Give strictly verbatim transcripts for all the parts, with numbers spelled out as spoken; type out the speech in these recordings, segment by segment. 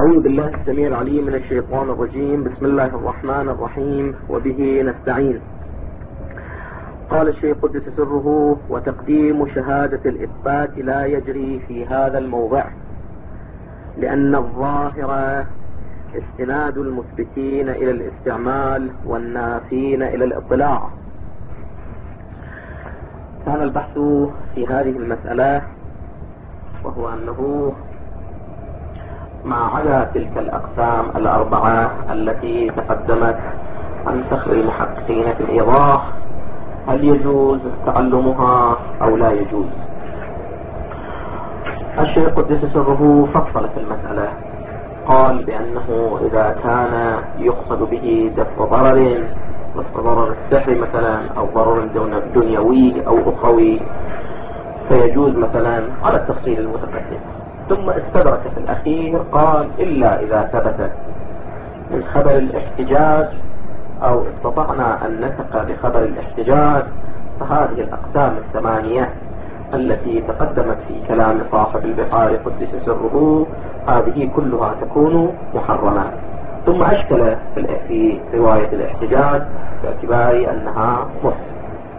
أعوذ بالله السميع العليم من الشيطان الرجيم. بسم الله الرحمن الرحيم وبه نستعين. قال الشيخ قدس سره: وتقديم شهادة الإثبات لا يجري في هذا الموضع، لأن الظاهر استناد المثبتين إلى الاستعمال والنافين إلى الاطلاع. كان البحث في هذه المسألة وهو أنه مع عدا تلك الأقسام الأربعة التي تقدمت عن فخر المحققين في الإيضاح، هل يجوز تعلمها أو لا يجوز؟ الشيخ قدس سره فصل في المسألة، قال بأنه إذا كان يقصد به دفع ضرر مثل ضرر السحر مثلا أو ضرر دنيوي أو أخوي فيجوز مثلا على التفصيل المتقدم. ثم استدرك في الأخير قال: إلا إذا ثبت من خبر الاحتجاج أو استطعنا أن نثق بخبر الاحتجاج، فهذه الأقسام الثمانية التي تقدمت في كلام صاحب البحار قدس سره هذه كلها تكون محرمة. ثم أشكل في رواية الاحتجاج باعتبار أنها مسلم.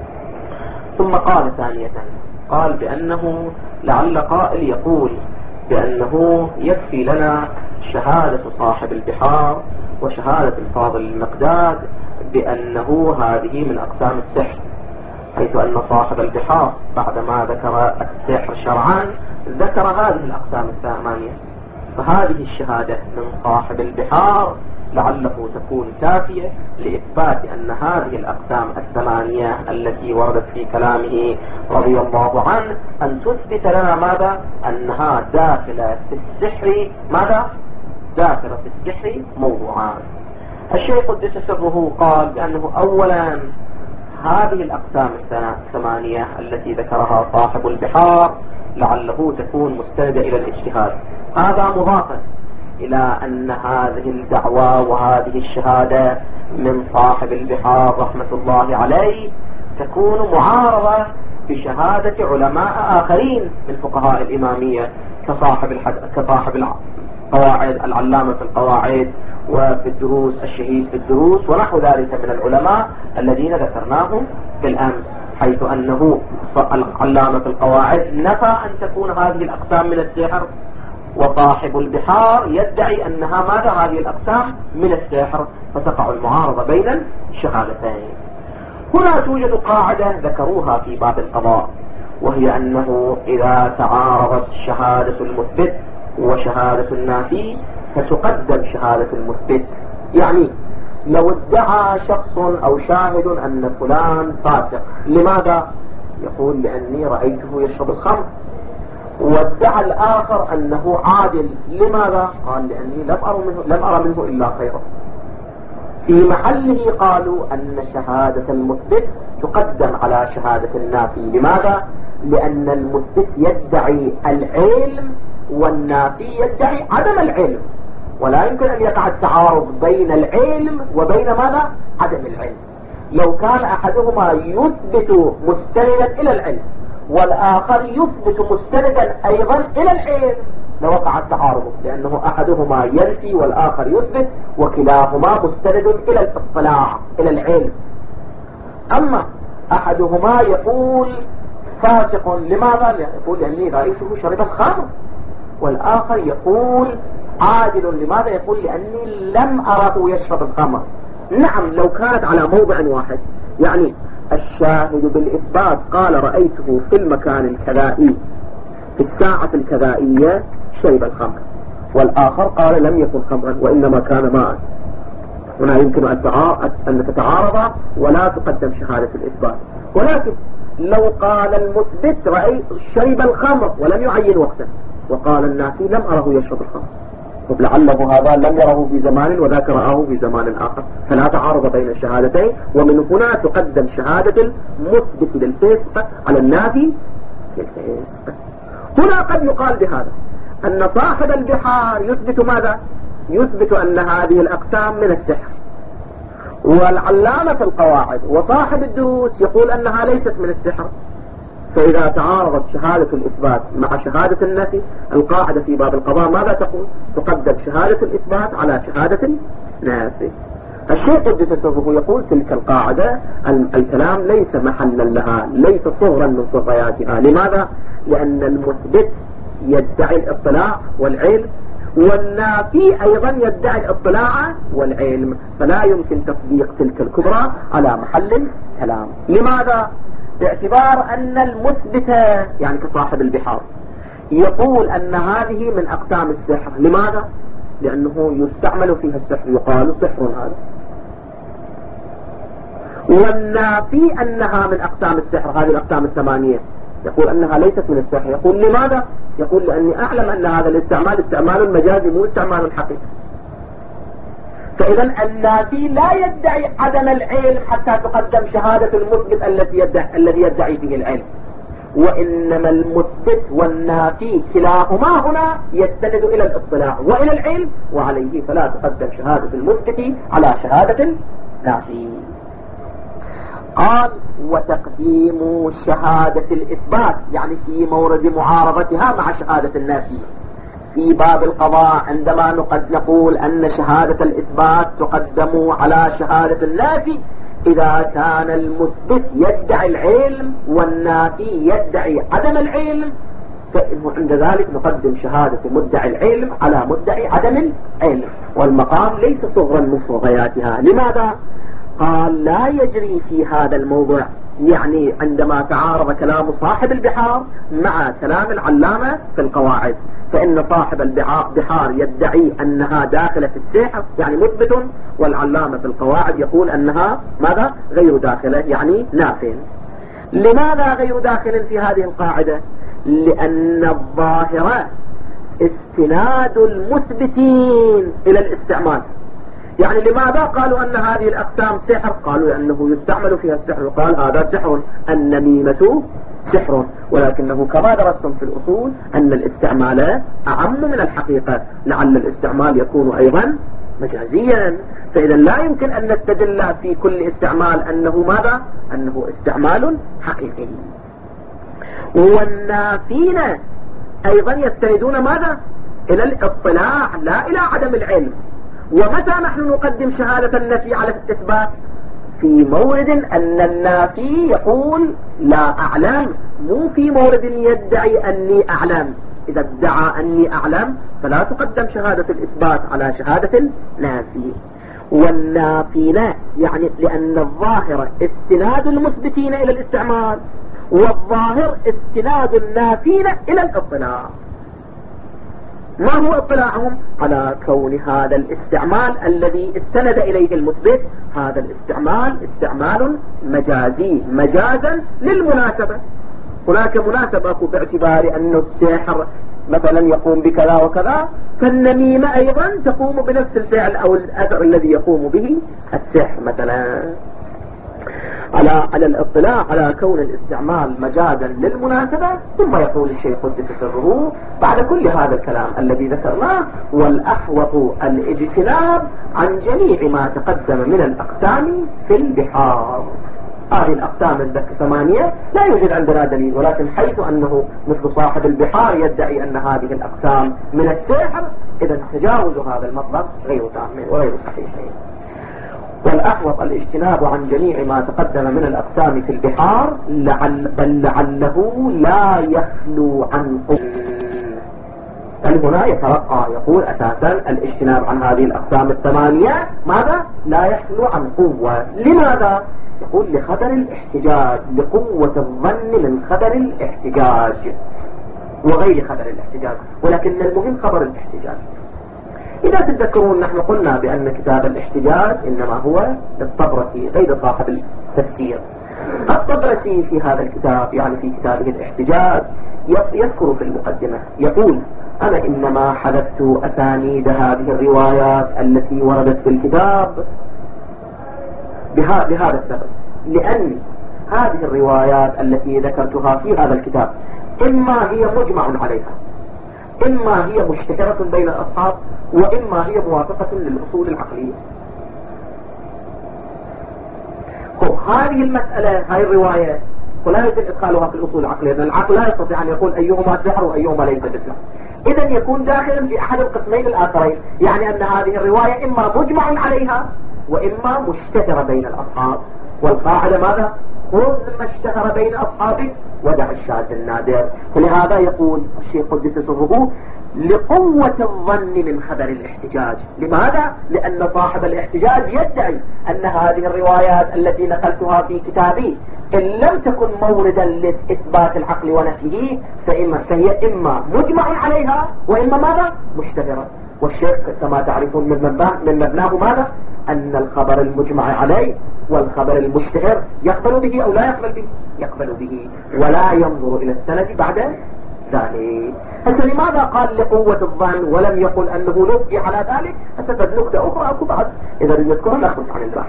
ثم قال ثانية، قال بأنه لعل قائل يقول بأنه يكفي لنا شهادة صاحب البحار وشهادة الفاضل المقداد بأنه هذه من أقسام السحر، حيث أن صاحب البحار بعدما ذكر السحر شرعا ذكر هذه الأقسام الثمانية، فهذه الشهادة من صاحب البحار لعله تكون كافية لإثبات أن هذه الأقسام الثمانية التي وردت في كلامه رضي الله عنه أن تثبت لنا ماذا؟ أنها داخلة في السحر ماذا؟ داخلة في السحر موضوعان. الشيخ قدس سره قال بأنه أولا هذه الأقسام الثمانية التي ذكرها صاحب البحار لعله تكون مستندة إلى الاجتهاد، هذا مضافا إلى أن هذه الدعوة وهذه الشهادة من صاحب البحار رحمة الله عليه تكون معارضة بشهادة علماء آخرين من فقهاء الإمامية كصاحب الحد... كصاحب القواعد العلامة في القواعد وفي الدروس الشهيد في الدروس ونحو ذلك من العلماء الذين ذكرناهم بالأمس، حيث أنه العلامة في القواعد نفى أن تكون هذه الأقسام من السحر، وصاحب البحار يدعي أنها ماذا؟ هذه الأقسام من السحر، فتقع المعارضة بين الشهادتين. هنا توجد قاعدة ذكروها في باب القضاء، وهي أنه إذا تعارضت شهادة المثبت وشهادة النافي فتقدم شهادة المثبت. يعني لو ادعى شخص أو شاهد أن فلان فاسق، لماذا؟ يقول لأني رأيته يشرب الخمر. وادعى الآخر أنه عادل، لماذا؟ قال لأني لم أرى منه, لم أرى منه إلا خيرا. في محله قالوا أن شهادة المثبت تقدم على شهادة النافي. لماذا؟ لأن المثبت يدعي العلم والنافي يدعي عدم العلم، ولا يمكن أن يقع التعارض بين العلم وبين ماذا؟ عدم العلم. لو كان أحدهما يثبت مستندا إلى العلم والآخر يثبت مستندا أيضا إلى العلم لوقع التعارض، لأنه أحدهما ينفي والآخر يثبت وكلاهما مستند إلى الاطلاع إلى العلم. أما أحدهما يقول فاسق، لماذا؟ يقول لأني رأيته شرب الخمر، والآخر يقول عادل، لماذا؟ يقول لأني لم أره يشرب الخمر. نعم لو كانت على موضع واحد، يعني الشاهد بالإثبات قال رأيته في المكان الكذائي في الساعة الكذائية شرب الخمر، والآخر قال لم يكن خمرا وإنما كان ماء، هنا يمكن أن تتعارض ولا تقدم شهادة الإثبات. ولكن لو قال المثبت رأيت شرب الخمر ولم يعين وقتا، وقال النافي لم أره يشرب الخمر، لعله هذا لم يره في زمان وذاك رآه في زمان آخر، فلا تعارض بين الشهادتين. ومن هنا تقدم شهادة المثبت للفسق على النافي للفسق. هنا قد يقال بهذا أن صاحب البحار يثبت ماذا؟ يثبت أن هذه الأقسام من السحر، والعلامة في القواعد وصاحب الدروس يقول أنها ليست من السحر، فإذا تعارضت شهادة الإثبات مع شهادة النفي، القاعدة في باب القضاء ماذا تقول؟ تقدم شهادة الإثبات على شهادة النفي. الشيخ قدس سره يقول تلك القاعدة الكلام ليس محلا لها، ليس صغرا من صغرياتها. لماذا؟ لأن المثبت يدعي الاطلاع والعلم، والنافي أيضا يدعي الاطلاع والعلم، فلا يمكن تطبيق تلك الكبرى على محل الكلام. لماذا؟ باعتبار أن المثبت يعني كصاحب البحار يقول أن هذه من أقسام السحر. لماذا؟ لأنه يستعمل فيها السحر، يقال سحر هذا. والنافي أنها من أقسام السحر، هذه الأقسام الثمانية، يقول أنها ليست من السحر. يقول لماذا؟ يقول لأني أعلم أن هذا الاستعمال استعمال مجازي مو استعمال حقيقي. فإذا النافي لا يدعي عدم العلم حتى تقدم شهادة المثبت التي يدعي الذي يدعي فيه العلم، وإنما المثبت والنافي كلاهما هنا يستند إلى الاطلاع وإلى العلم، وعليه فلا تقدم شهادة المثبت على شهادة النافي. قال وتقديم شهادة الإثبات يعني في مورد معارضتها مع شهادة النافي. في باب القضاء عندما نقد نقول أن شهادة الإثبات تقدم على شهادة النافي إذا كان المثبت يدعي العلم والنافي يدعي عدم العلم، فإنه عند ذلك نقدم شهادة مدعي العلم على مدعي عدم العلم، والمقام ليس صغرا من صغياتها. لماذا؟ قال لا يجري في هذا الموضوع، يعني عندما تعارض كلام صاحب البحار مع كلام العلامة في القواعد، فإن صاحب البحار يدعي أنها داخلة في السحر يعني مثبت، والعلامة في القواعد يقول أنها ماذا؟ غير داخلة يعني نافٍ. لماذا غير داخل في هذه القاعدة؟ لأن الظاهرة استناد المثبتين إلى الاستعمال. يعني لماذا قالوا أن هذه الأقسام سحر؟ قالوا لأنه يستعمل فيها السحر، وقال هذا سحر، النميمة سحر، ولكنه كما درستم في الأصول أن الاستعمال أعم من الحقيقة، لعل الاستعمال يكون أيضا مجازيا، فإذا لا يمكن أن نستدل في كل استعمال أنه ماذا؟ أنه استعمال حقيقي. والنافين أيضا يستندون ماذا؟ إلى الاطلاع لا إلى عدم العلم. ومتى نحن نقدم شهادة النفي على الإثبات؟ في مورد أن النافي يقول لا أعلم، مو في مورد يدعي أني أعلم. إذا ادعى أني أعلم فلا تقدم شهادة الإثبات على شهادة النافي. والنافي لا يعني لأن الظاهر استناد المثبتين إلى الاستعمال، والظاهر استناد النافين إلى الاطلاع. ما هو اطلاعهم؟ على كون هذا الاستعمال الذي استند إليه المثبت هذا الاستعمال استعمال مجازي، مجازا للمناسبة. هناك مناسبة باعتبار أن السحر مثلا يقوم بكذا وكذا، فالنميمة أيضا تقوم بنفس الفعل أو الأثر الذي يقوم به السحر مثلا. على على الاطلاع على كون الاستعمال مجازا للمناسبة. ثم يقول الشيخ قدس سره بعد كل هذا الكلام الذي ذكرناه: والأحوط الاجتناب عن جميع ما تقدم من الأقسام في البحار. هذه الأقسام الثمانية لا يوجد عندنا دليل، ولكن حيث أنه مثل صاحب البحار يدعي أن هذه الأقسام من السحر، إذا تجاوز هذا المطلب غير تام وغير صحيح. والأحوط الاجتناب عن جميع ما تقدم من الأقسام في البحار، لعل بل لعله لا يخلو عن قوة. هنا يترقى يقول أساسا الاجتناب عن هذه الأقسام الثمانية ماذا؟ لا يخلو عن قوة. لماذا؟ يقول لخطر الاحتجاج، لقوة الظن من خطر الاحتجاج وغير خطر الاحتجاج، ولكن المهم خبر الاحتجاج. إذا تتذكرون نحن قلنا بأن كتاب الاحتجاج إنما هو للطبرسي غير صاحب التفسير. الطبرسي في هذا الكتاب يعني في كتابه الاحتجاج يذكر في المقدمة يقول: أنا إنما حذفت أسانيد هذه الروايات التي وردت في الكتاب بهذا السبب، لأن هذه الروايات التي ذكرتها في هذا الكتاب إما هي مجمع عليها، إما هي مشتهرة بين الأصحاب، وإما هي موافقة للأصول العقلية. هذه المسألة، هذه الرواية ولا يمكن إدخالها في الأصول العقلية، لأن العقل لا يستطيع أن يقول أيهما سحر وأيهما ليس بسحر. إذا يكون داخلا في أحد القسمين الآخرين، يعني أن هذه الرواية إما مجمع عليها وإما مشتهرة بين الأصحاب. والقاعدة ماذا؟ خذ ما اشتهر بين أصحابك ودع الشاذ النادر. فلهذا يقول الشيخ قدس سره لقوة الظن من خبر الاحتجاج. لماذا؟ لأن صاحب الاحتجاج يدعي أن هذه الروايات التي نقلتها في كتابي إن لم تكن موردا لإثبات العقل ونفيه فإما فهي إما مجمع عليها وإما ماذا؟ مشتهرة. والشيخ كما تعرفون من مبناه ماذا؟ أن الخبر المجمع عليه والخبر المشتهر يقبل به أو لا يقبل به؟ يقبل به ولا ينظر إلى السند بعد ذلك. هسه لماذا قال لقوة الظن ولم يقل أنه نبقي على ذلك؟ هسه نقطة أخرى أكو بعد إذا نذكرها نأخذ عن البحث.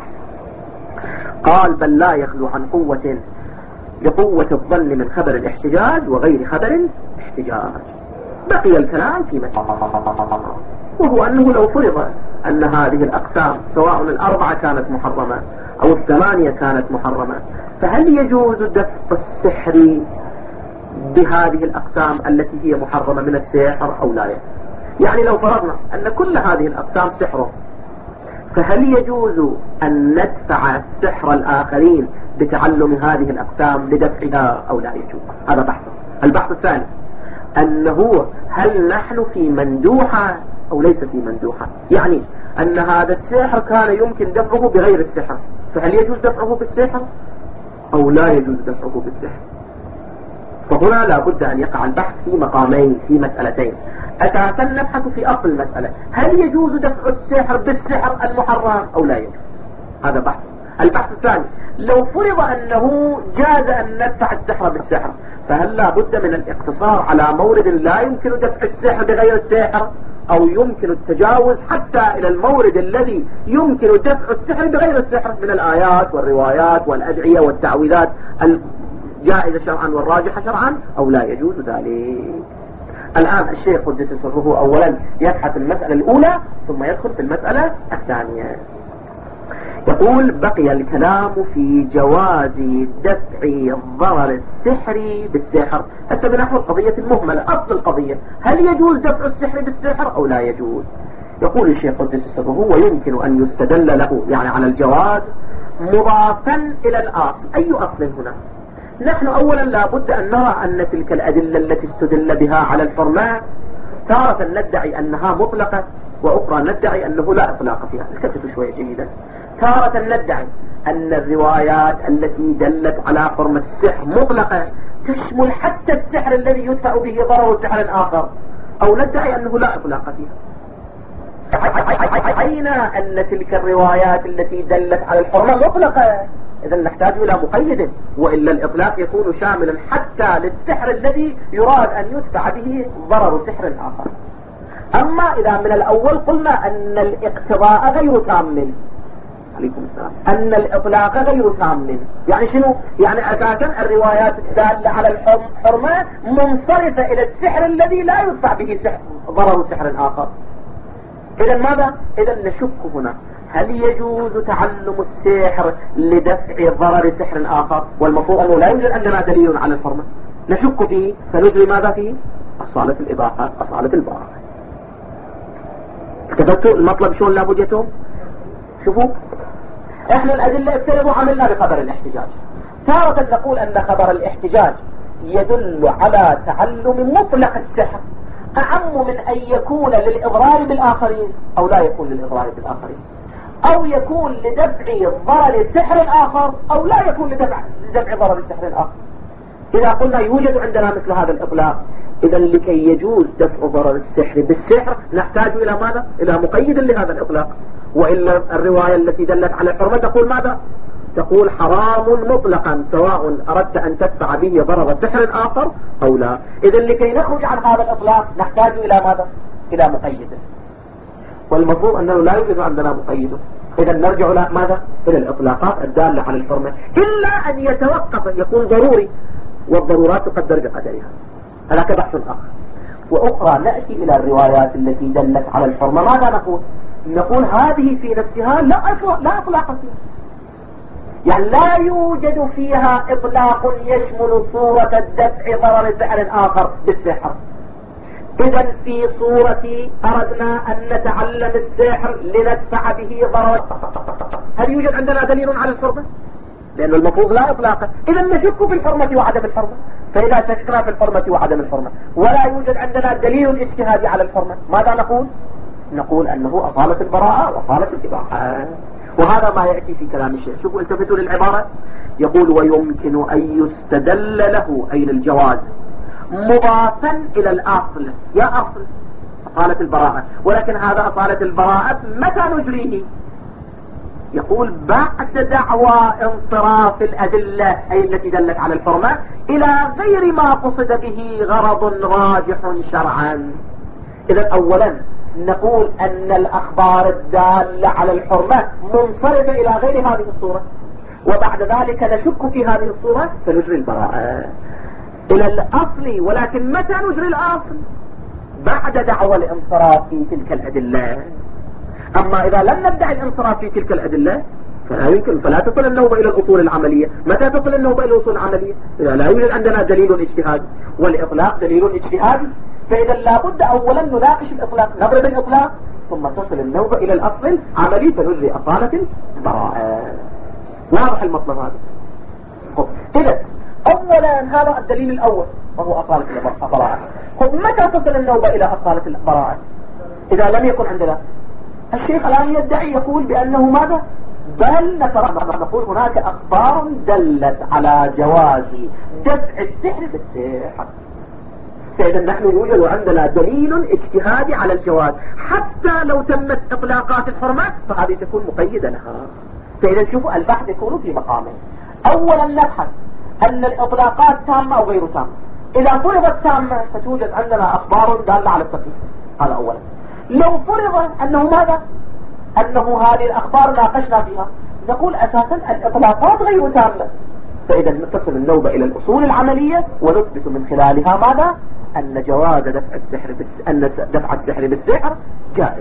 قال بل لا يخلو عن قوة لقوة الظن من خبر الاحتجاج وغير خبر الاحتجاج. بقي الكلام في مسألة، وهو أنه لو فرض أن هذه الأقسام سواء الأربعة كانت محرمة أو الثمانية كانت محرمة، فهل يجوز دفع السحر بهذه الأقسام التي هي محرمة من السحر أو لا يجوز؟ يعني لو فرضنا أن كل هذه الأقسام سحر، فهل يجوز أن ندفع السحر الآخرين بتعلم هذه الأقسام لدفعها أو لا يجوز؟ هذا بحث. البحث الثاني أنه هل نحن في مندوحة أو ليس في مندوحة؟ يعني أن هذا السحر كان يمكن دفعه بغير السحر، فهل يجوز دفعه بالسحر أو لا يجوز دفعه بالسحر؟ فهنا لا بد أن يقع البحث في مقامين في مسألتين. أساسا نبحث في أصل المسألة، هل يجوز دفع السحر بالسحر المحرم أو لا يجوز؟ هذا بحث. البحث الثاني لو فرض أنه جاز أن ندفع السحر بالسحر، فهل لا بد من الاقتصار على مورد لا يمكن دفع السحر بغير السحر، أو يمكن التجاوز حتى إلى المورد الذي يمكن دفع السحر بغير السحر من الآيات والروايات والأدعية والتعويذات الجائزة شرعا والراجحة شرعا، أو لا يجوز ذلك؟ الآن الشيخ قدس سره أولا يبحث المسألة الأولى ثم يدخل في المسألة الثانية. يقول بقي الكلام في جواز دفع ضرر السحر بالسحر. هسه بنحو القضية المهملة، أصل القضية هل يجوز دفع السحر بالسحر أو لا يجوز؟ يقول الشيخ قدس سره ويمكن أن يستدل له يعني على الجواز مضافا إلى الأصل. أي أصل هنا؟ نحن أولا لا بد أن نرى أن تلك الأدلة التي استدل بها على الحرمات تارة ندعي أنها مطلقة وأخرى ندعي أنه لا إطلاق فيها. الكتب شوية جيدا. تارة ندعي أن الروايات التي دلت على حرمة السحر مطلقة تشمل حتى السحر الذي يدفع به ضرر سحر آخر، أو ندعي أنه لا إطلاق فيها. عينا أن تلك الروايات التي دلت على الحرمة مطلقة، إذا نحتاج إلى مقيد، وإلا الإطلاق يكون شاملا حتى للسحر الذي يراد أن يدفع به ضرر سحر آخر. أما إذا من الأول قلنا أن الاقتضاء غير تام، عليكم السلام، أن الإطلاق غير تام، يعني شنو؟ يعني أساسا الروايات الدالة على الحرمة منصرفة إلى السحر الذي لا يدفع به سحر ضرر سحر آخر. إذا ماذا؟ إذا نشك هنا هل يجوز تعلم السحر لدفع ضرر سحر آخر؟ والمفروض أنه لا يوجد عندنا دليل على الحرمة، نشك فيه فنجري ماذا فيه؟ أصالة الإباحة، أصالة البراءة. كتبتوا المطلب شلون لابد يتم؟ شوفوا احنا الأدلة ابتلبوا عملنا بخبر الاحتجاج. تارة نقول أن خبر الاحتجاج يدل على تعلم مطلق السحر أعم من أن يكون للإضرار بالآخرين أو لا يكون للإضرار بالآخرين، أو يكون لدفع ضرر سحر آخر أو لا يكون لدفع لدفع ضرر سحر آخر. إذا قلنا يوجد عندنا مثل هذا الإطلاق، إذا لكي يجوز دفع ضرر السحر بالسحر نحتاج إلى ماذا؟ إلى مقيد لهذا الإطلاق. وإلا الرواية التي دلت على الحرمة تقول ماذا؟ تقول حرام مطلقا سواء أردت أن تدفع به ضرر سحر آخر أو لا. إذا لكي نخرج عن هذا الإطلاق نحتاج إلى ماذا؟ إلى مقيد، والمفروض أنه لا يوجد عندنا مقيد. إذا نرجع إلى ماذا؟ إلى الإطلاقات الدالة على الحرمة، إلا أن يتوقف يكون ضروري، والضرورات تقدر بقدرها. هذا بحث آخر. وأخرى نأتي إلى الروايات التي دلت على الحرمة، ماذا نقول؟ نقول هذه في نفسها لا أطلاق لا أطلاق فيها. يعني لا يوجد فيها إطلاق يشمل صورة الدفع ضرر سحر آخر بالسحر. إذا في صورة أردنا أن نتعلم السحر لندفع به ضرر، هل يوجد عندنا دليل على الحرمة؟ لأن المفروض لا إطلاقا. إذا نشك في الحرمة وعدم الحرمة. فإذا شكنا في الحرمة وعدم الحرمة ولا يوجد عندنا دليل اجتهادي على الحرمة، ماذا نقول؟ نقول أنه أصالة البراءة وأصالة الإباحة. وهذا ما يأتي في كلام الشيخ. شوفوا التفتوا للعبارة، يقول ويمكن أن يستدل له أي للجواز مضافا إلى الأصل. يا أصل أصالة البراءة، ولكن هذا أصالة البراءة متى نجريه؟ يقول بعد دعوى انصراف الأدلة أي التي دلت على الحرمة إلى غير ما قصد به غرض راجح شرعا. إذا أولا نقول أن الأخبار الدالة على الحرمة منصرفة إلى غير هذه الصورة، وبعد ذلك نشك في هذه الصورة فنجري البراءة إلى الأصل. ولكن متى نجري الأصل؟ بعد دعوى الانصراف في تلك الأدلة. أما إذا لم ندعي الانصراف في تلك الأدلة فلا يمكن، فلا تصل النوبة إلى الأصول العملية. متى تصل النوبة إلى الأصول العملية؟ إذا لا يوجد عندنا دليل اجتهادي، والإطلاق دليل اجتهادي. فإذا لابد أولا نناقش الإطلاق، نضرب الإطلاق، ثم تصل النوبة إلى الأصل العملي فنجري أصالة البراءة. واضح المطلب هذا؟ إذا أولا هذا الدليل الأول وهو أصالة البراءة. متى تصل النوبة إلى أصالة البراءة؟ إذا لم يكن عندنا. الشيخ الآن يدعي يقول بأنه ماذا؟ بل نقول هناك أخبار دلت على جواز دفع السحر بالسحر. فإذا نحن يوجد عندنا دليل اجتهادي على الجواز، حتى لو تمت إطلاقات الحرمات فهذه تكون مقيدة لها. فإذا شوفوا البحث يكون في مقامين. أولا نبحث أن الإطلاقات تامة أو غير تامة. إذا فرضت تامة فتوجد عندنا أخبار دالة على التكليف، هذا أولا. لو فرض أنه ماذا؟ أنه هذه الأخبار ناقشنا فيها، نقول أساسا الإطلاقات غير تامة. فإذا نتصل النوبة إلى الأصول العملية ونثبت من خلالها ماذا؟ أن جواز دفع السحر بس... أن دفع السحر بالسحر جائز.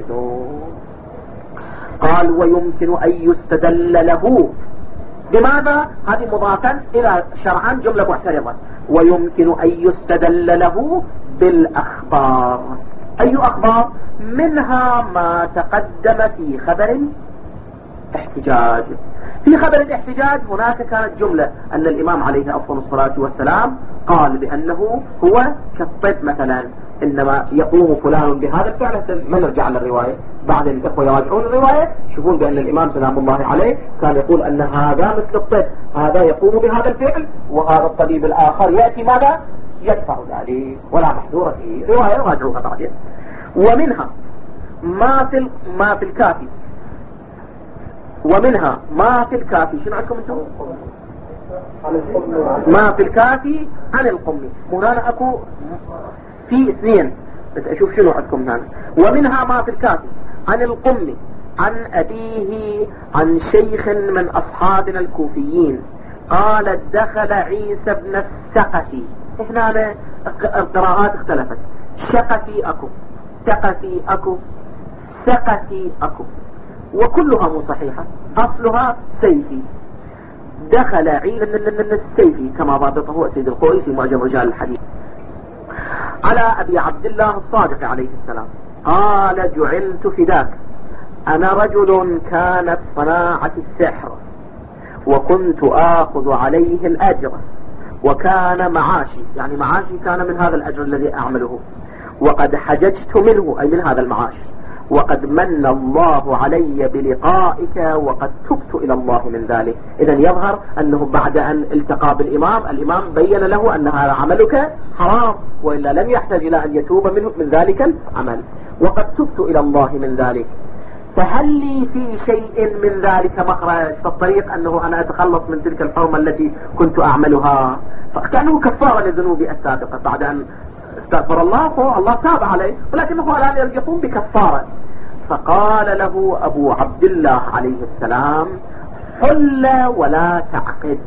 قال ويمكن أن يستدل له بماذا؟ هذه مضافا إلى شرعان جملة محترمة. ويمكن أن يستدل له بالأخبار. أي أخبار؟ منها ما تقدم في خبر احتجاج. في خبر الاحتجاج هناك كانت جملة أن الإمام عليه أفضل الصلاة والسلام قال بأنه هو كالطب مثلا، إنما يقوم فلان بهذا الفعل. ما نرجع للرواية، بعد الإخوة يراجعون الرواية يشوفون بأن الإمام سلام الله عليه كان يقول أن هذا مثل الطب، هذا يقوم بهذا الفعل وهذا الطبيب الآخر يأتي ماذا؟ يدفع ذلك ولا محذور فيه. رواية راجعوها بعدين. ومنها ما في ما في الكافي، ومنها ما في الكافي. شنو عندكم انتم؟ ما في الكافي عن القم. هنا اكو في اثنين، بس اشوف شنو عندكم هنا. ومنها ما في الكافي عن القم عن أبيه عن شيخ من أصحابنا الكوفيين قال دخل عيسى بن السقفي. هنا القراءات اختلفت، شقفي اكو، سقفي اكو، سقفي اكو، وكلها مو صحيحة، اصلها سيفي. دخل عيسى من السيفي كما ضابطه سيد القوي في معجم رجال الحديث على ابي عبد الله الصادق عليه السلام قال جعلت فداك، انا رجل كانت صناعة السحر وكنت اخذ عليه الاجر وكان معاشي، يعني معاشي كان من هذا الاجر الذي اعمله، وقد حججت منه اي من هذا المعاش، وقد من الله علي بلقائك وقد تبت الى الله من ذلك. اذا يظهر انه بعد ان التقى بالامام، الامام بين له ان هذا عملك حرام والا لم يحتاج الى ان يتوب منه من ذلك العمل، وقد تبت الى الله من ذلك، فهل لي في شيء من ذلك مخرج؟ فالطريق انه انا اتخلص من تلك الحرمة التي كنت اعملها، فكانه كفارة لذنوبي السابقة بعد ان استغفر الله، فالله تاب عليه، ولكنه الان يقوم بكفارة. فقال له ابو عبد الله عليه السلام حل ولا تعقد،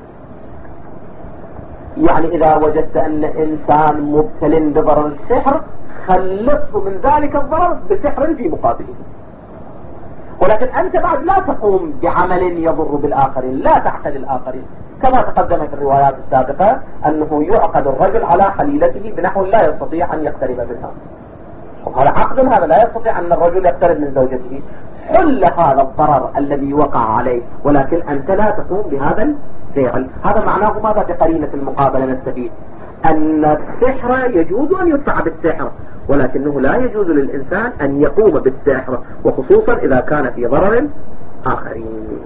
يعني اذا وجدت ان انسان مبتل بضرر السحر خلصه من ذلك الضرر بسحر في مقابله. ولكن أنت بعد لا تقوم بعمل يضر بالآخرين، لا تعقد الآخرين، كما تقدم في الروايات السابقة أنه يعقد الرجل على حليلته بنحو لا يستطيع أن يقترب منها، وهذا عقد، هذا لا يستطيع أن الرجل يقترب من زوجته، حل هذا الضرر الذي وقع عليه، ولكن أنت لا تقوم بهذا الفعل. هذا معناه ماذا بقرينة المقابلة نستفيد؟ أن السحر يجوز أن يدفع بالسحر، ولكنه لا يجوز للإنسان أن يقوم بالسحر، وخصوصا إذا كان في ضرر آخرين.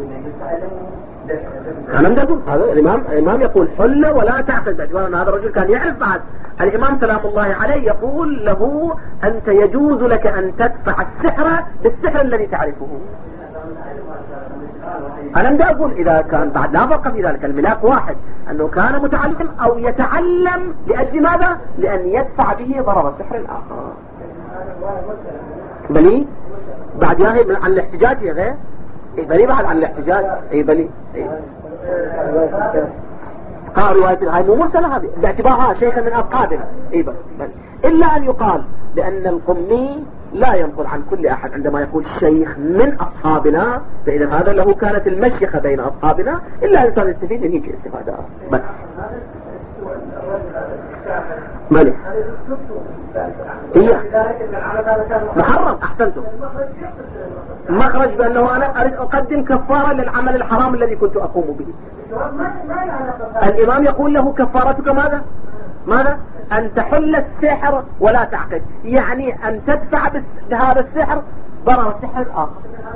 أنا أقول هذا الإمام الإمام يقول حل ولا تعقد، باعتبار أن هذا الرجل كان يعرف بعد. الإمام سلام الله عليه يقول له أنت يجوز لك أن تدفع السحر بالسحر الذي تعرفه. أنا بدي أقول إذا كان بعد لا فرق في ذلك، الملاك واحد، أنه كان متعلم أو يتعلم لأجل ماذا؟ لأن يدفع به ضرر سحر آخر. بلي بعد ياهي عن الاحتجاج يا غير إيه بلي بعد عن الاحتجاج إيه بلي إيه. قال رواية هاي مو مرسلة هذه باعتبارها شيخا من أفقادنا إيه بل. بل إلا أن يقال لأن القمي لا ينقل عن كل أحد، عندما يقول شيخ من أصحابنا فإذا هذا له كانت المشيخة بين أصحابنا، إلا الإنسان يستفيد من هيك استفادة بس مالي هي محرم. أحسنتم، مخرج بأنه أنا أريد أقدم كفارة للعمل الحرام الذي كنت أقوم به. الإمام يقول له كفارتك ماذا؟ ماذا؟ أن تحل السحر ولا تعقد، يعني أن تدفع بهذا السحر ضرر السحر الآخر.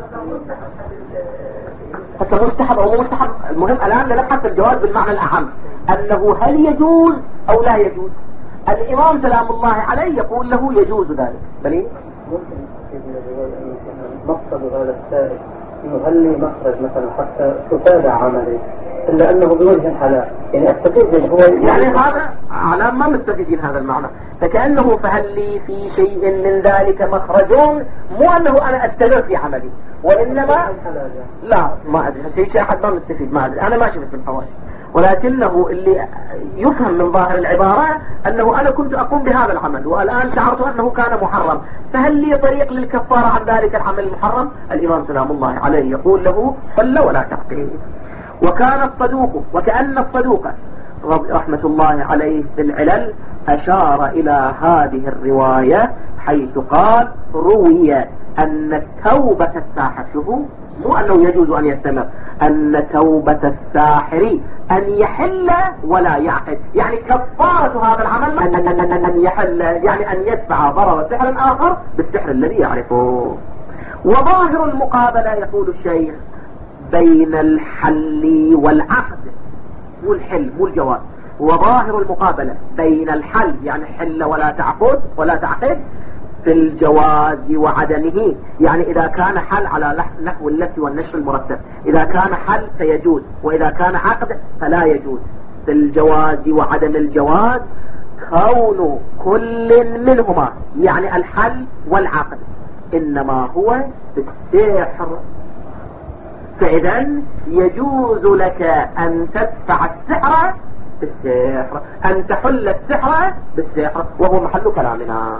حتى مستحب أو مو مستحب، المهم الآن نبحث الجواز بالمعنى الأهم، أنه هل يجوز أو لا يجوز. الإمام سلام الله عليه يقول له يجوز ذلك. بلي ممكن مقصد هذا السائل إنه هل لي مخرج مثلا حتى تتابع عملي إلا أنه بوجه الحلال، يعني أستفيد من هو يعني هذا على ما مستفيدين هذا المعنى، فكأنه فهل لي في شيء من ذلك مخرج، مو أنه أنا أستمر في عملي، وإنما لا ما أدري شيء شيء أحد ما مستفيد، ما أدري أنا ما شفت من حواشي، ولكنه اللي يفهم من ظاهر العبارة أنه أنا كنت أقوم بهذا العمل والآن شعرت أنه كان محرم، فهل لي طريق للكفارة عن ذلك العمل المحرم؟ الإمام سلام الله عليه يقول له حل ولا تعقل. وكان الصدوق وكأن الصدوق رحمة الله عليه في العلل أشار إلى هذه الرواية حيث قال روي أن التوبة الساحر، شوفوا مو أنه يجوز أن يستمر، أن توبة الساحر أن يحل ولا يعقد، يعني كفارة هذا العمل أن يحل، يعني أن يدفع ضرر سحر آخر بالسحر الذي يعرفه. وظاهر المقابلة يقول الشيخ بين الحل والعقد، مو الحل مو الجواز، وظاهر المقابلة بين الحل يعني حل ولا تعقد ولا تعقد في الجواز وعدمه، يعني إذا كان حل على نحو اللف والنشر المرتب، إذا كان حل فيجوز، وإذا كان عقد فلا يجوز. في الجواز وعدم الجواز كون كل منهما يعني الحل والعقد إنما هو بالسحر، فإذا يجوز لك أن تدفع السحر بالسحر، أن تحل السحر بالسحر، وهو محل كلامنا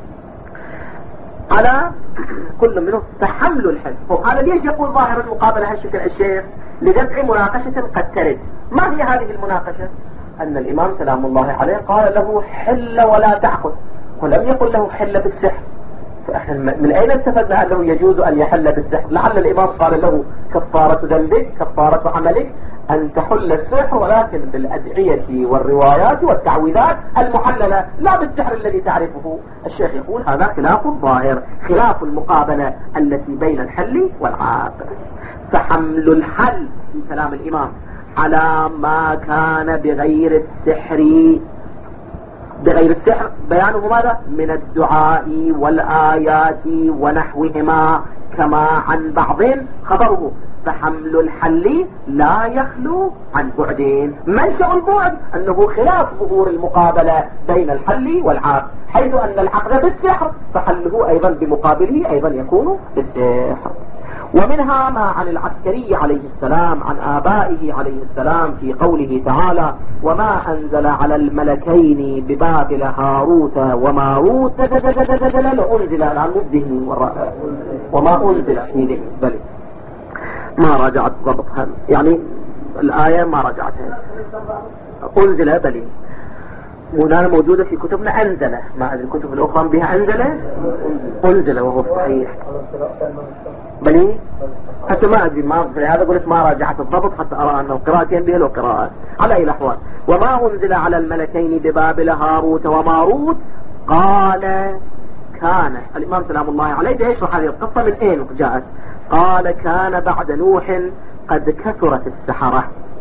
على كل منه تحمل الحل. هذا ليش يقول ظاهر المقابلة هالشكل الشيخ؟ لدفع مناقشة قد ترد. ما هي هذه المناقشة؟ أن الإمام سلام الله عليه قال له حل ولا تعقد، ولم يقل له حل بالسحر، فإحنا من أين استفدنا أنه يجوز أن يحل بالسحر؟ لعل الإمام قال له كفارة ذنبك كفارة عملك أن تحل السحر، ولكن بالأدعية والروايات والتعويذات المحللة، لا بالسحر الذي تعرفه. الشيخ يقول هذا خلاف الظاهر، خلاف المقابلة التي بين الحل والعقد. فحمل الحل في كلام الإمام على ما كان بغير السحر، بغير السحر بيانه ماذا؟ من الدعاء والآيات ونحوهما، كما عن بعض خبره. فحمل الحل لا يخلو عن بعدين. منشأ البعد أنه خلاف ظهور المقابلة بين الحل والعقد، حيث أن العقد بالسحر فحله أيضا بمقابله أيضا يكون بالسحر. ومنها ما عن العسكري عليه السلام عن آبائه عليه السلام في قوله تعالى وما أنزل على الملكين ببابل هاروت وماروت أنزل على الذهن وما أنزل في بل ما راجعت ضبطها يعني الآية ما راجعتها أنزل بل هنا موجودة في كتبنا أنزل ما أدري الكتب الأخرى بها أنزل أنزل وهو صحيح بلي حتى ما أدري ما هذا قلت ما راجعت الضبط حتى أرى أنه قراءتين بها له قراءات على أي الأحوال وما أنزل على الملكين ببابل هاروت وماروت قال كان الإمام سلام الله عليه يشرح هذه القصة من أين جاءت قال كان بعد نوح قد كثرت السحرة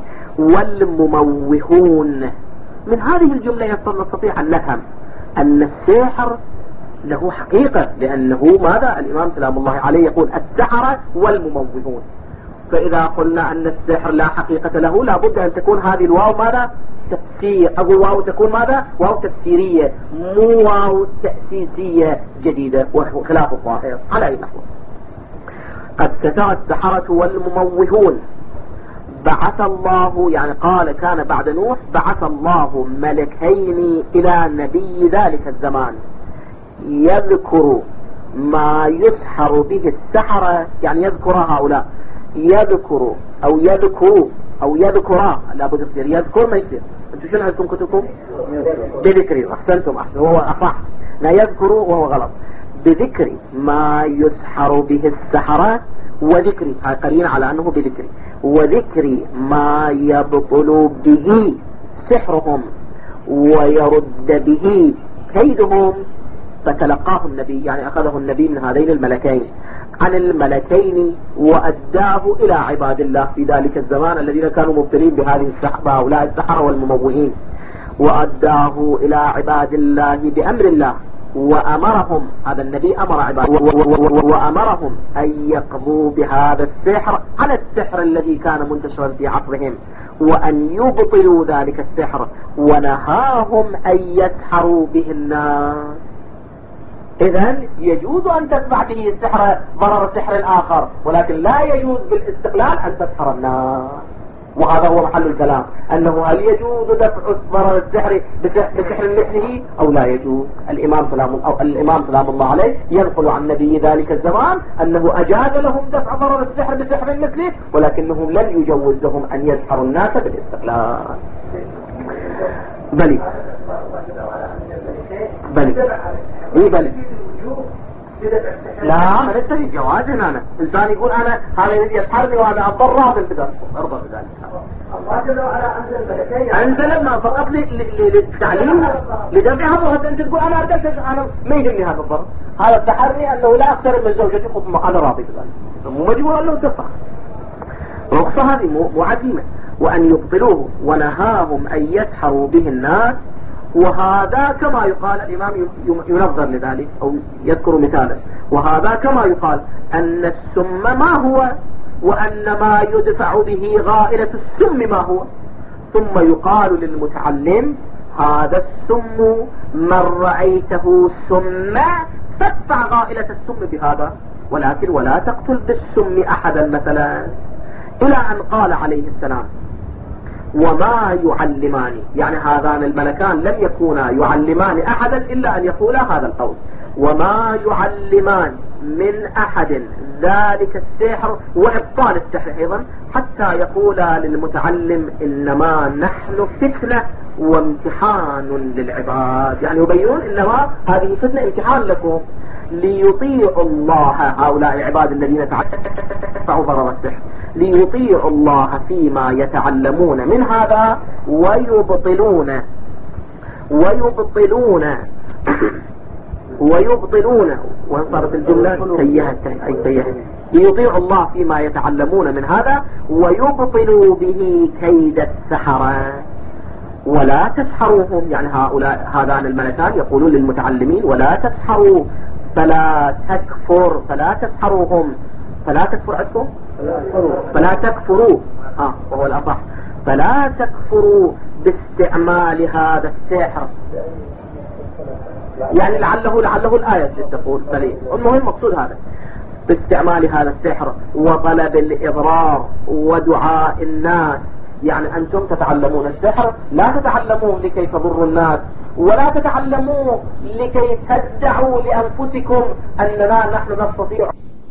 والمموهون. من هذه الجملة نستطيع أن نفهم أن السحر له حقيقة لأنه ماذا الإمام سلام الله عليه يقول السحرة والمموهون. فإذا قلنا أن السحر لا حقيقة له لابد أن تكون هذه الواو ماذا تفسير أقول واو تكون ماذا واو تفسيرية مو واو تأسيسية جديدة وخلاف الظاهر على أي نحو. قد كثر السحرة والمموهون بعث الله يعني قال كان بعد نوح بعث الله ملكين إلى نبي ذلك الزمان يذكر ما يسحر به السحرة يعني يذكر هؤلاء يذكر أو يذكر أو يذكر لا بد يصير يذكر ما يصير أنتم شنو عندكم كتبكم بذكر أحسنتم أحسن هو أصح لا يذكر وهو غلط بذكر ما يسحر به السحرة وذكر هاي قرين على أنه بذكر وذكر ما يبطل به سحرهم ويرد به كيدهم فتلقاه النبي يعني أخذه النبي من هذين الملكين عن الملكين وأداه إلى عباد الله في ذلك الزمان الذين كانوا مبتلين بهذه السحرة هؤلاء السحرة والمموهين وأداه إلى عباد الله بأمر الله وأمرهم هذا النبي أمر عباده وأمرهم أن يقضوا بهذا السحر على السحر الذي كان منتشرا في عصرهم وأن يبطلوا ذلك السحر ونهاهم أن يسحروا به الناس. إذن يجوز أن تتبع به السحر ضرر سحر آخر ولكن لا يجوز بالاستقلال أن تسحر الناس. وهذا هو محل الكلام أنه هل يجوز دفع ضرر السحر بسحر مثله أو لا يجوز. الإمام سلام أو الإمام سلام الله عليه ينقل عن نبي ذلك الزمان أنه أجاز لهم دفع ضرر السحر بسحر مثله ولكنه لم يجوز لهم أن يسحروا الناس بالاستقلال. بلي بلي إيه بلي لا ما نستفيد جواز هنا أنا. إنسان يقول أنا هذا يريد يسحرني وهذا أضر راضي بذلك أرضى بذلك أنزل ما فقط للتعليم لدفعها وهذا أنت تقول أنا أردت أنا ما يهمني هذا الضرر هذا التحري أنه لا أقترب من زوجتي خذ أنا راضي بذلك مو مجبور أنه تفعل رخصة هذه مو عزيمة. وأن يبطلوه ونهاهم أن يسحروا به الناس وهذا كما يقال الإمام ينظر لذلك أو يذكر مثالا وهذا كما يقال أن السم ما هو وأن ما يدفع به غائلة السم ما هو ثم يقال للمتعلم هذا السم من رأيته سم فادفع غائلة السم بهذا ولكن ولا تقتل بالسم أحدا مثلا إلى أن قال عليه السلام وما يعلمان يعني هذان الملكان لم يكونا يعلمان أحدا إلا أن يقولا هذا القول وما يعلمان من أحد ذلك السحر وإبطال السحر أيضا حتى يقولا للمتعلم إنما نحن فتنة وامتحان للعباد يعني يبينون إنما هذه فتنة امتحان لكم ليطيعوا الله هؤلاء العباد الذين تعتفعوا ضرر السحر ليطيعوا الله فيما يتعلمون من هذا ويبطلون ويبطلون ويبطلون وانصرت الجملة سيئة أي سيئة ليطيعوا الله فيما يتعلمون من هذا ويبطلوا به كيد السحرة ولا تسحروهم يعني هؤلاء هذان الملكان يقولون للمتعلمين ولا تسحروا فلا تكفر فلا تسحروهم فلا تكفر عندكم فلا تكفروا آه وهو الأصح فلا تكفروا باستعمال هذا السحر يعني لعله لعله الآية تقول فليه المهم مقصود هذا باستعمال هذا السحر وطلب الإضرار ودعاء الناس. يعني أنتم تتعلمون السحر لا تتعلموه لكي تضروا الناس، ولا تتعلموه لكي تدعوا لأنفسكم أننا نحن نستطيع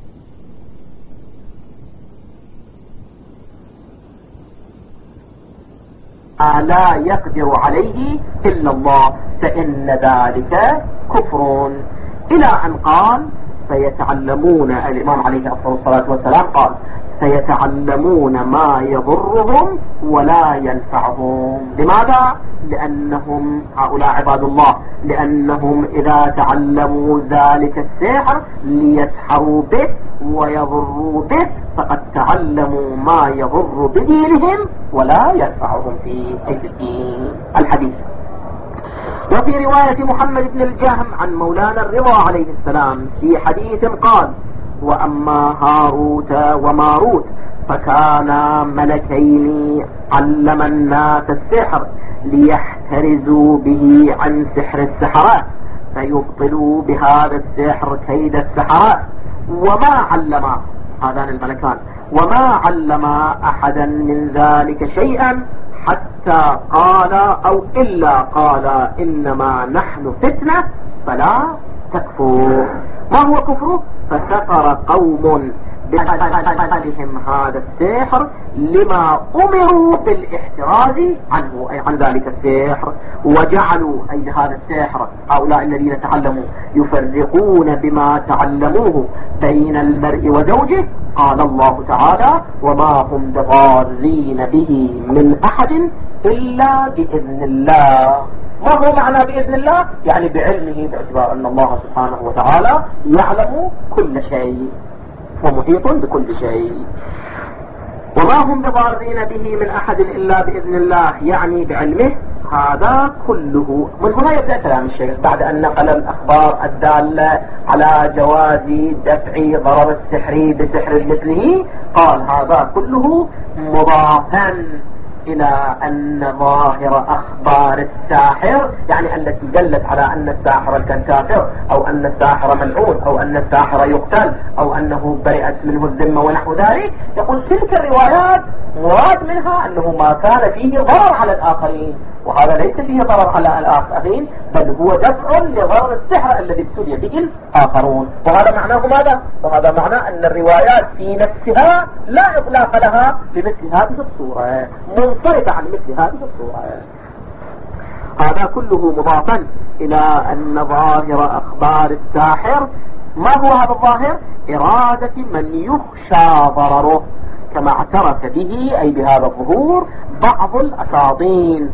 لا يقدر عليه إلا الله، فإن ذلك كفر. إلى أن قال سيتعلمون، الإمام عليه أفضل الصلاة والسلام قال سيتعلمون ما يضرهم ولا ينفعهم. لماذا؟ لأنهم هؤلاء عباد الله، لأنهم إذا تعلموا ذلك السحر ليسحروا به ويضروا به فقد تعلموا ما يضر بدينهم ولا ينفعهم في أي الدين. الحديث. وفي رواية محمد بن الجهم عن مولانا الرضا عليه السلام في حديث قال: وأما هاروت وماروت فكانا ملكين علم الناس السحر ليحترزوا به عن سحر السحرات فيبطلوا بهذا السحر كيد السحرات، وما علم هذان الملكان وما علم أحدا من ذلك شيئا حتى قال أو إلا قال إنما نحن فتنة فلا تكفر. ما هو كفره؟ فسخر قوم بهم هذا السحر لما أمروا بالاحتراز عنه، أي عن ذلك السحر، وجعلوا أي هذا السحر هؤلاء الذين تعلموا يفرقون بما تعلموه بين المرء وزوجه. قال الله تعالى: وما هم بضارين به من أحد إلا بإذن الله. ما هو معنى بإذن الله؟ يعني بعلمه، باعتبار أن الله سبحانه وتعالى يعلم كل شيء ومحيط بكل شيء. وما هم بضارين به من أحد إلا بإذن الله، يعني بعلمه. هذا كله من هنا يبدأ كلام الشيخ بعد أن نقل الأخبار الدالة على جواز دفع ضرر السحر بسحر مثله. قال: هذا كله مضافا إلى أن ظاهر أخبار الساحر، يعني التي دلت على أن الساحر كان كافر أو أن الساحر ملعون أو أن الساحر يقتل أو أنه برئت منه الذمة ونحو ذلك، يقول تلك الروايات مراد منها أنه ما كان فيه ضرر على الآخرين، وهذا ليس فيه ضرر على الآخرين بل هو دفع لضرر السحر الذي ابتلي به الآخرون. وهذا معناه ماذا؟ وهذا معناه أن الروايات في نفسها لا إطلاق لها بمثل هذه الصورة، منصرفة عن مثل هذه الصورة. هذا كله مضافا إلى أن ظاهر أخبار الساحر، ما هو هذا الظاهر؟ إرادة من يخشى ضرره، كما اعترف به أي بهذا الظهور بعض الأساطين،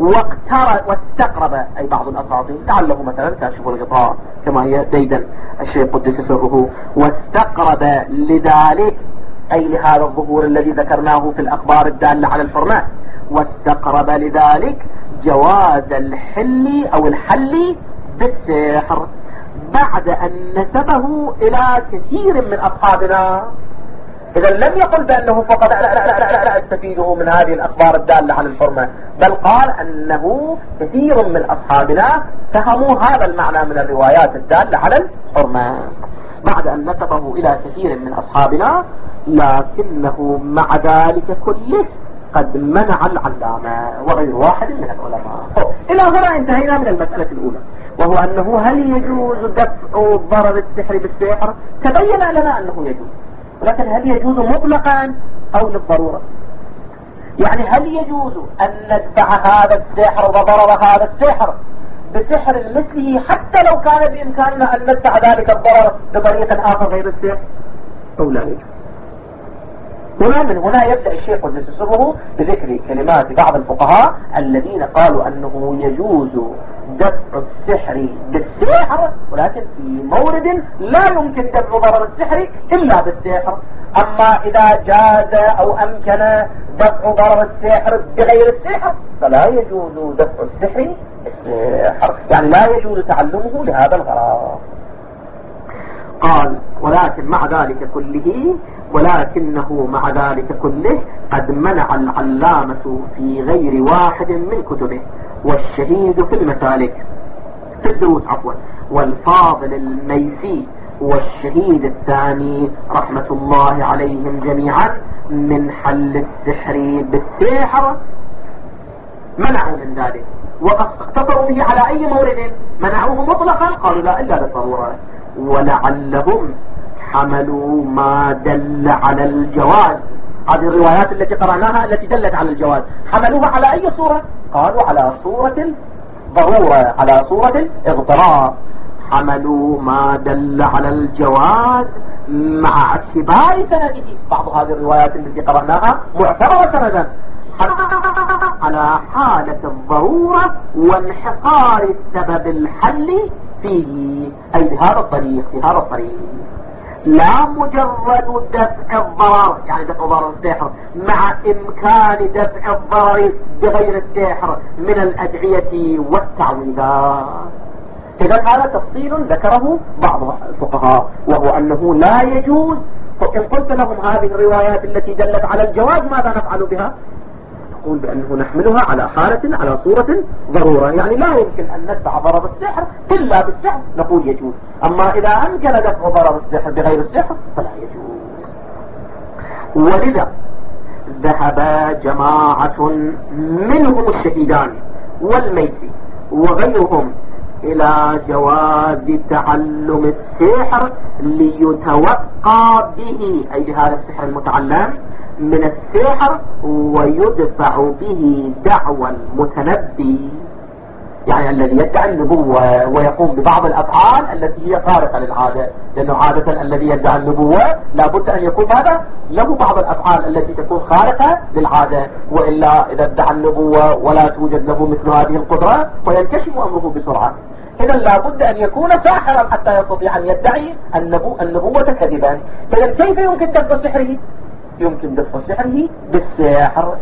واستقرب أي بعض الأساطين لعله مثلا كاشف الغطاء كما هي ديدا الشيخ قدس سره، واستقرب لذلك أي لهذا الظهور الذي ذكرناه في الأخبار الدالة على الحرمات، واستقرب لذلك جواز الحل أو الحل بالسحر بعد أن نسبه إلى كثير من أصحابنا. إذا لم يقل بأنه فقط لا لا لا لا لا, لا استفيده من هذه الأخبار الدالة على الحرمة، بل قال أنه كثير من أصحابنا فهموا هذا المعنى من الروايات الدالة على الحرمة بعد أن نسبه إلى كثير من أصحابنا، لكنه مع ذلك كله قد منع العلامة وغير واحد من العلماء. إلى هنا انتهينا من المسألة الأولى، وهو أنه هل يجوز دفع ضرر السحر بالسحر؟ تبين لنا أنه يجوز، ولكن هل يجوز مطلقا أو للضرورة؟ يعني هل يجوز أن ندفع هذا السحر وضرر هذا السحر بسحر مثله حتى لو كان بإمكاننا أن ندفع ذلك الضرر بطريقة آخر غير السحر، أو لا يجوز؟ هنا من هنا يبدأ الشيخ قدس سره بذكر كلمات بعض الفقهاء الذين قالوا أنه يجوز دفع السحر بالسحر، ولكن في مورد لا يمكن دفع ضرر السحر إلا بالسحر. أما إذا جاز أو أمكن دفع ضرر السحر بغير السحر فلا يجوز دفع السحر بالسحر، يعني لا يجوز تعلمه لهذا الغرض. قال: ولكن مع ذلك كله ولكنه مع ذلك كله قد منع العلامة في غير واحد من كتبه، والشهيد في المسالك في الدروس عفوا، والفاضل الميسي والشهيد الثاني رحمة الله عليهم جميعا من حل السحر بالسحر منعوا من ذلك، واقتصروا به على أي مورد منعوه مطلقا، قالوا لا إلا للضرورة. ولعلهم حملوا ما دل على الجواز، هذه الروايات التي قرأناها التي دلت على الجواز حملوها على أي صورة؟ قالوا على صورة الضرورة، على صورة الاضطرار. حملوا ما دل على الجواز مع اعتبار سنده، بعض هذه الروايات التي قرأناها معتبرة سندا على حالة الضرورة وانحصار السبب الحل فيه، أي بهذا الطريق، في هذا الطريق لا مجرد دفع الضرر، يعني دفع ضرر السحر مع إمكان دفع الضرر بغير السحر من الأدعية والتعويذات. إذا هذا تفصيل ذكره بعض الفقهاء، وهو أنه لا يجوز. فإن قلت لهم هذه الروايات التي دلت على الجواز ماذا نفعل بها؟ نقول بأنه نحملها على حالة، على صورة ضرورة، يعني لا يمكن أن ندفع ضرر السحر إلا بالسحر، نقول يجوز. أما إذا أمكن دفع ضرر السحر بغير السحر فلا يجوز. ولذا ذهب جماعة منهم الشهيدان والميسي وغيرهم إلى جواز تعلم السحر ليتوقع به، أي بهذا السحر المتعلم من السحر، ويدفع به دعوى المتنبي، يعني الذي يدعي النبوة ويقوم ببعض الأفعال التي هي خارقة للعادة، لأنه عادة الذي يدعي النبوة لابد أن يكون هذا له بعض الأفعال التي تكون خارقة للعادة، وإلا إذا ادعى النبوة ولا توجد له مثل هذه القدرة فينكشف أمره بسرعة. إذا لابد أن يكون ساحرا حتى يستطيع أن يدعي النبو النبوة كذبا. إذا كيف يمكن دفع سحره؟ يمكن دفع سحره بالسحر.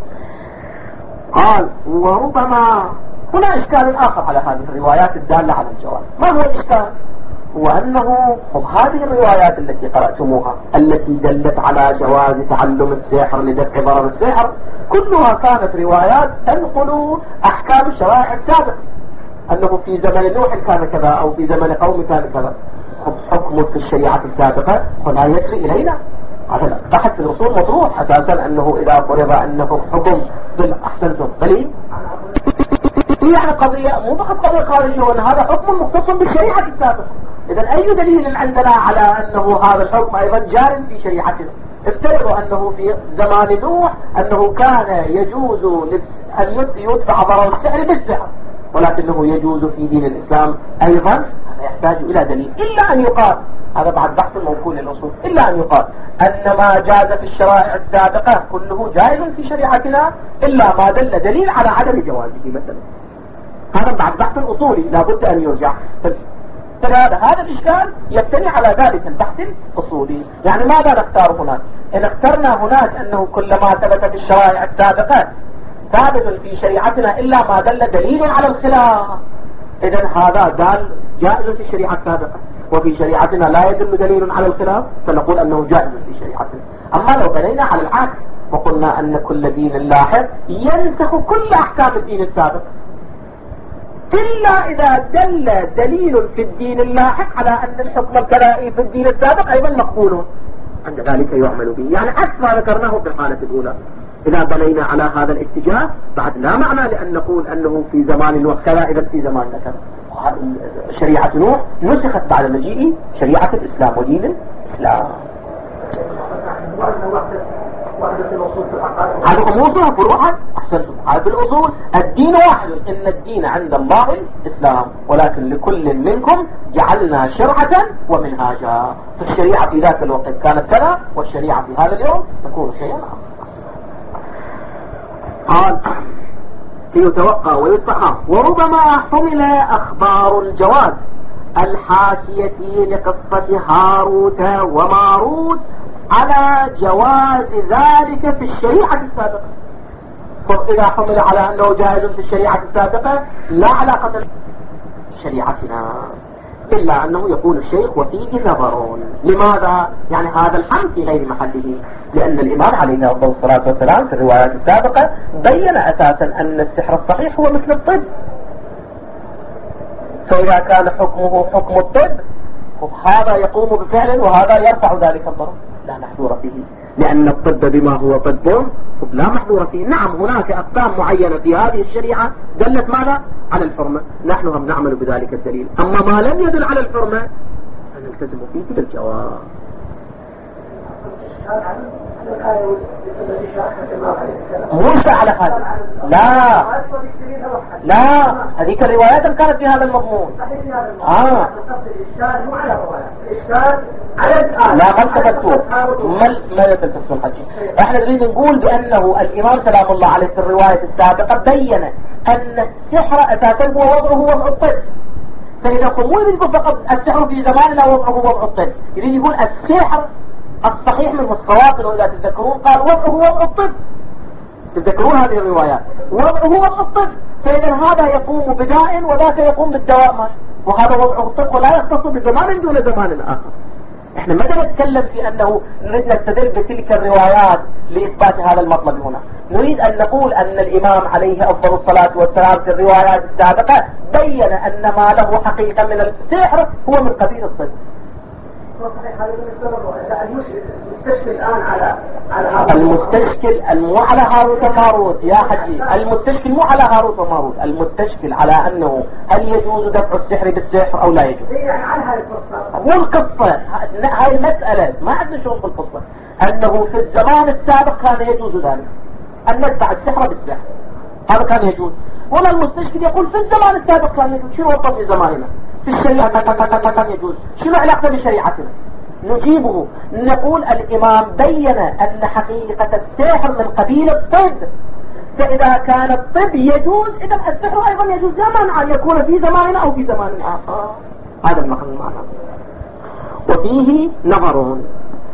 قال وربما هنا إشكال آخر على هذه الروايات الدالة على الجواز. ما هو الإشكال؟ هو أنه هذه الروايات التي قرأتموها التي دلت على جواز تعلم السحر لدفع ضرر السحر كلها كانت روايات تنقل أحكام الشرائع السابقة، أنه في زمن نوح كان كذا أو في زمن قوم كان كذا. حكم في الشريعة السابقة ولا يسري إلينا، هذا بحث في الأصول مطروح أساسا، أنه إذا فرض أنه حكم بالأحسنتم قليل يعني قضية مو فقط قضية خارجية، وأن هذا حكم مختص بالشريعة السابقة. إذا أي دليل عندنا على أنه هذا الحكم أيضا جار في شريعتنا؟ افترضوا أنه في زمان نوح أنه كان يجوز أن يدفع ضرر السحر بالسحر، ولكنه يجوز في دين الإسلام أيضا. هذا يحتاج إلى دليل، إلا أن يقال هذا بعد بحث موكول للأصول، إلا أن يقال أن ما جاز في الشرائع السابقة كله جائز في شريعتنا إلا ما دل دليل على عدم جوازه مثلا. هذا بعد بحث أصولي لابد أن يرجع. فهذا هذا الإشكال يبتني على ذلك البحث الأصولي. يعني ماذا نختار هناك؟ إن اخترنا هناك أنه كلما ثبت في الشرائع السابقة ثابت في شريعتنا إلا ما دل دليل على الخلاف، إذن هذا دال جائز في الشريعة السابقة، وفي شريعتنا لا يدل دليل على الخلاف فنقول أنه جائز في شريعتنا. أما لو بنينا على العكس وقلنا أن كل دين لاحق ينسخ كل أحكام الدين السابق إلا إذا دل دليل في الدين اللاحق على أن الحكم الكلائي في الدين السابق أيضا مقبول، عند ذلك يعمل به. يعني عكس ما ذكرناه في الحالة الأولى. إذا بنينا على هذا الاتجاه بعد لا معنى لأن نقول أنه في زمان الوقت كذا إذا في زمان كذا. شريعة نوح نسخت بعد مجيء شريعة الإسلام ودين الإسلام. هذا أمورها فروعا أحسنتم. هذا الأصول الدين واحد، إن الدين عند الله الإسلام، ولكن لكل منكم جعلنا شرعة ومنهاجا. فالشريعة في ذاك الوقت كانت كذا، والشريعة في هذا اليوم تكون شيئا آخر. قال يتوقع ويصحى. وربما حمل أخبار الجواز الحاشية لقصة هاروت وماروت على جواز ذلك في الشريعة السابقة. فإذا حمل على أنه جائز في الشريعة السابقة لا علاقة بشريعتنا، إلا أنه يقول الشيخ وفيه نظر. لماذا؟ يعني هذا الحمل في غير محله، لأن الإمام عليه الصلاة والسلام في الروايات السابقة بين أساسا أن السحر الصحيح هو مثل الطب. فإذا كان حكمه حكم الطب هذا يقوم بفعل وهذا يرفع ذلك الضرر، لا محذور فيه، لأن الطب بما هو طب لا محذور فيه. نعم هناك أقسام معينة في هذه الشريعة دلت ماذا؟ على الحرمة، نحن هم نعمل بذلك الدليل. أما ما لم يدل على الحرمة فنلتزم فيه بالجواب. موسى على هذا لا لا هذيك الروايات كانت في هذا المضمون. اه الإشكال مو على الروايات، الإشكال على الآن. لا ما التفتوا ما ما يتلفسوا الحجي. احنا نريد نقول بأنه الإمام سلام الله عليه في الرواية السابقة بين أن السحر أساسا هو وضعه وضع الطب. فإذا مو يقول فقط السحر في زماننا وضعه وضع الطب، يريد يقول السحر الصحيح من الصواب، وإذا تذكرون قال وضعه وضع الطب، تذكرون هذه الروايات، وضعه وضع الطب. فإذا هذا يقوم بداء وذاك يقوم بالدواء، وهذا وضعه الطب ولا يختص بزمان دون زمان آخر. احنا ما نتكلم في أنه نريد نستدل بتلك الروايات لإثبات هذا المطلب هنا، نريد أن نقول أن الإمام عليه أفضل الصلاة والسلام في الروايات السابقة بين أن ما له حقيقة من السحر هو من قبيل الطب. المستشكل الآن على على المستشكل مو على هاروت وماروت يا حجي، المستشكل مو على هاروت وماروت، المستشكل على أنه هل يجوز دفع السحر بالسحر أو لا يجوز. مو القصة هاي المسألة، ما عندنا شغل بالقصة، أنه في الزمان السابق كان يجوز ذلك أن ندفع السحر بالسحر، هذا كان يجوز. ولا المستشكل يقول في الزمان السابق كان يجوز. شنو الطب في زماننا؟ في الشريعة كان يجوز. شنو علاقته بشريعتنا؟ نجيبه نقول الإمام بين أن حقيقة السحر من قبيل الطب، فإذا كان الطب يجوز إذا السحر أيضا يجوز، لا مانع أن يكون في زماننا أو في زمان آخر. هذا المعنى. وفيه نظرون،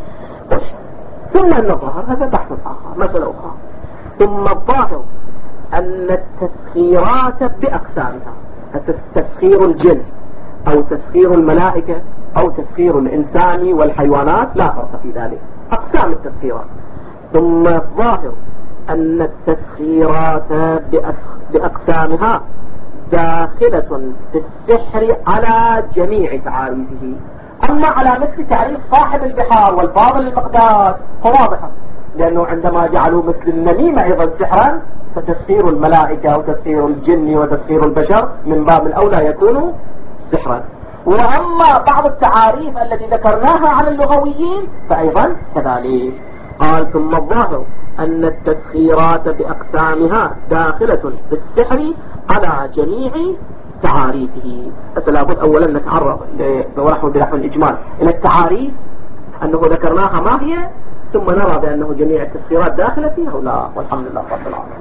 ثم النظر هذا بحث آخر، مسألة أخرى. ثم الظاهر أن التسخيرات بأقسامها، تسخير الجن أو تسخير الملائكة أو تسخير الإنسان والحيوانات لا فرق في ذلك، أقسام التسخيرات. ثم الظاهر أن التسخيرات بأقسامها داخلة في السحر على جميع تعاريفه. أما على مثل تعريف صاحب البحار والفاضل المقدار فواضحة، لأنه عندما جعلوا مثل النميمة أيضا سحرا، فتسخير الملائكة وتسخير الجن وتسخير البشر من باب الأولى يكون سحرا. وأما بعض التعاريف التي ذكرناها على اللغويين فأيضا كذلك. قال ثم الظاهر أن التسخيرات بأقسامها داخلة في السحر على جميع تعاريفه. فلابد أولا نتعرض ونحن بنحو الإجمال إلى التعاريف أنه ذكرناها ما هي، ثم نرى بأنه جميع التسخيرات داخلة فيها ولا. والحمد لله رب العالمين.